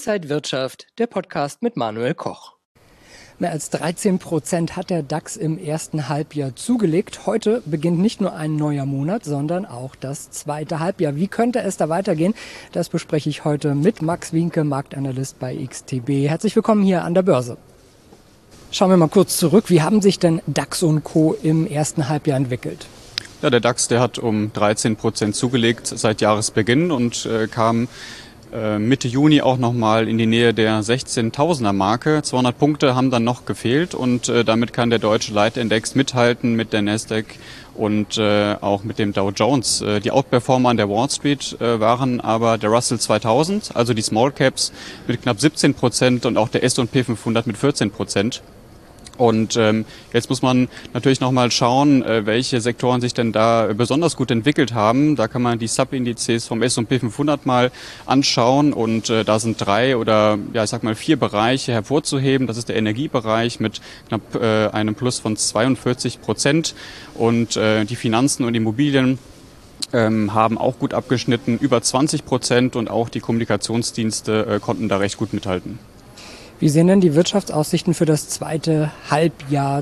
Inside Wirtschaft, der Podcast mit Manuel Koch. Mehr als 13% hat der DAX im ersten Halbjahr zugelegt. Heute beginnt nicht nur ein neuer Monat, sondern auch das zweite Halbjahr. Wie könnte es da weitergehen? Das bespreche ich heute mit Max Winke, Marktanalyst bei XTB. Herzlich willkommen hier an der Börse. Schauen wir mal kurz zurück. Wie haben sich denn DAX und Co. im ersten Halbjahr entwickelt? Ja, der DAX, der hat um 13% zugelegt seit Jahresbeginn und kam Mitte Juni auch nochmal in die Nähe der 16.000er Marke. 200 Punkte haben dann noch gefehlt und damit kann der deutsche Leitindex mithalten mit der Nasdaq und auch mit dem Dow Jones. Die Outperformer an der Wall Street waren aber der Russell 2000, also die Small Caps mit knapp 17% und auch der S&P 500 mit 14%. Und jetzt muss man natürlich nochmal schauen, welche Sektoren sich denn da besonders gut entwickelt haben. Da kann man die Subindizes vom S&P 500 mal anschauen und da sind 3 oder ja, ich sag mal 4 Bereiche hervorzuheben. Das ist der Energiebereich mit knapp einem Plus von 42% und die Finanzen und Immobilien haben auch gut abgeschnitten, über 20% und auch die Kommunikationsdienste konnten da recht gut mithalten. Wie sehen denn die Wirtschaftsaussichten für das zweite Halbjahr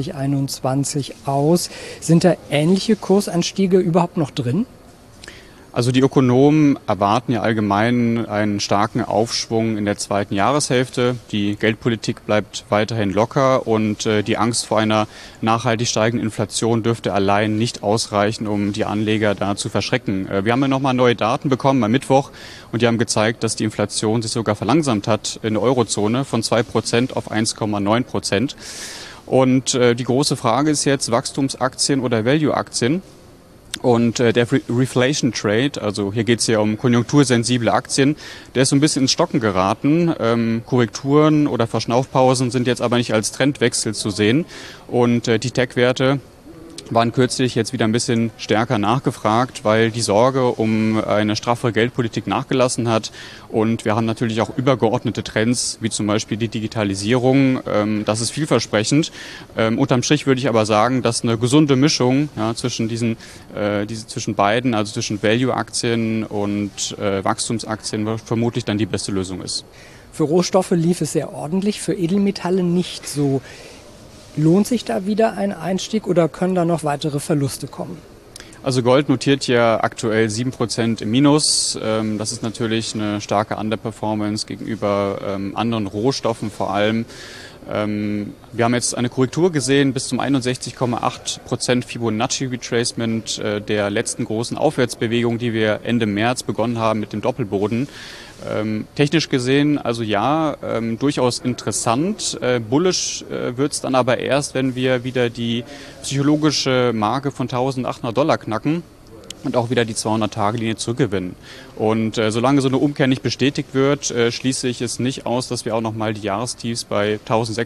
2021 aus? Sind da ähnliche Kursanstiege überhaupt noch drin? Also die Ökonomen erwarten ja allgemein einen starken Aufschwung in der zweiten Jahreshälfte. Die Geldpolitik bleibt weiterhin locker und die Angst vor einer nachhaltig steigenden Inflation dürfte allein nicht ausreichen, um die Anleger da zu verschrecken. Wir haben ja nochmal neue Daten bekommen am Mittwoch und die haben gezeigt, dass die Inflation sich sogar verlangsamt hat in der Eurozone von 2% auf 1,9%. Und die große Frage ist jetzt Wachstumsaktien oder Value-Aktien. Und der Reflation Trade, also hier geht es ja um konjunktursensible Aktien, der ist so ein bisschen ins Stocken geraten. Korrekturen oder Verschnaufpausen sind jetzt aber nicht als Trendwechsel zu sehen. Und die Tech-Werte waren kürzlich jetzt wieder ein bisschen stärker nachgefragt, weil die Sorge um eine straffere Geldpolitik nachgelassen hat. Und wir haben natürlich auch übergeordnete Trends, wie zum Beispiel die Digitalisierung. Das ist vielversprechend. Unterm Strich würde ich aber sagen, dass eine gesunde Mischung zwischen zwischen beiden, also zwischen Value-Aktien und Wachstumsaktien, vermutlich dann die beste Lösung ist. Für Rohstoffe lief es sehr ordentlich, für Edelmetalle nicht so. Lohnt sich da wieder ein Einstieg oder können da noch weitere Verluste kommen? Also Gold notiert ja aktuell 7% im Minus. Das ist natürlich eine starke Underperformance gegenüber anderen Rohstoffen vor allem. Wir haben jetzt eine Korrektur gesehen bis zum 61,8% Fibonacci Retracement der letzten großen Aufwärtsbewegung, die wir Ende März begonnen haben mit dem Doppelboden. Technisch gesehen, also ja, durchaus interessant. Bullish wird's dann aber erst, wenn wir wieder die psychologische Marke von $1.800 knacken und auch wieder die 200-Tage-Linie zurückgewinnen. Und solange so eine Umkehr nicht bestätigt wird, schließe ich es nicht aus, dass wir auch nochmal die Jahrestiefs bei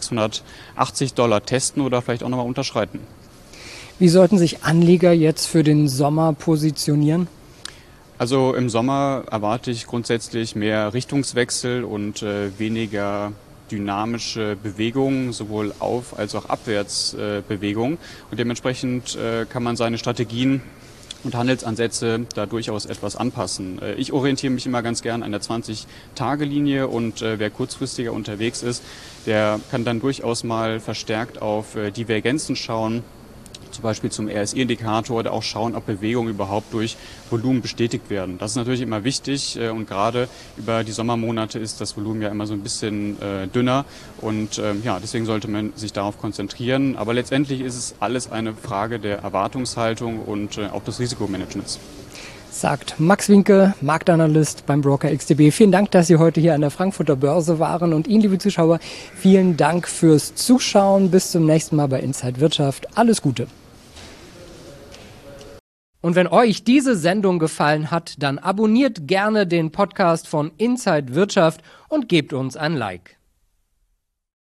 $1.680 testen oder vielleicht auch nochmal unterschreiten. Wie sollten sich Anleger jetzt für den Sommer positionieren? Also im Sommer erwarte ich grundsätzlich mehr Richtungswechsel und weniger dynamische Bewegungen, sowohl auf- als auch Abwärtsbewegungen. Und dementsprechend kann man seine Strategien und Handelsansätze da durchaus etwas anpassen. Ich orientiere mich immer ganz gern an der 20-Tage-Linie und wer kurzfristiger unterwegs ist, der kann dann durchaus mal verstärkt auf Divergenzen schauen, zum Beispiel zum RSI-Indikator oder auch schauen, ob Bewegungen überhaupt durch Volumen bestätigt werden. Das ist natürlich immer wichtig und gerade über die Sommermonate ist das Volumen ja immer so ein bisschen dünner und deswegen sollte man sich darauf konzentrieren. Aber letztendlich ist es alles eine Frage der Erwartungshaltung und auch des Risikomanagements. Sagt Max Winke, Marktanalyst beim Broker XTB. Vielen Dank, dass Sie heute hier an der Frankfurter Börse waren. Und Ihnen, liebe Zuschauer, vielen Dank fürs Zuschauen. Bis zum nächsten Mal bei Inside Wirtschaft. Alles Gute. Und wenn euch diese Sendung gefallen hat, dann abonniert gerne den Podcast von Inside Wirtschaft und gebt uns ein Like.